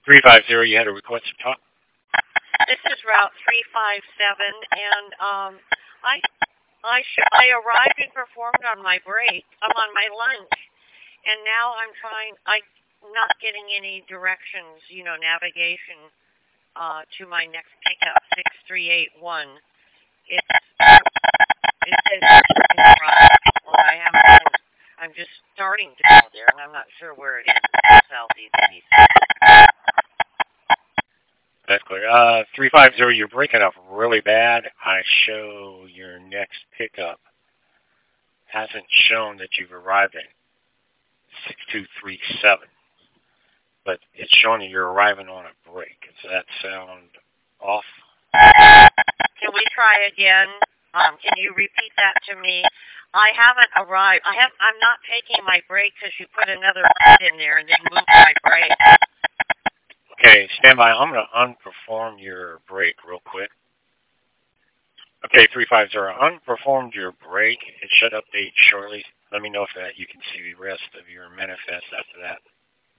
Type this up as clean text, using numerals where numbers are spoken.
350, you had a request to talk? This is Route 357, and I arrived and performed on my break. I'm on my lunch, and now I'm not getting any directions, navigation to my next pickup, 6381. It says I'm just starting to go there, and I'm not sure where it is. Southeast DC. That's clear. 350, you're breaking up really bad. I show your next pickup hasn't shown that you've arrived at 6237, but it's showing that you're arriving on a break. Does that sound off? Can we try again? Can you repeat that to me? I haven't arrived. I'm not taking my break because you put another word in there and then moved my break. Okay, stand by. I'm going to unperform your break real quick. Okay, 350, unperformed your break. It should update shortly. Let me know if you can see the rest of your manifest after that.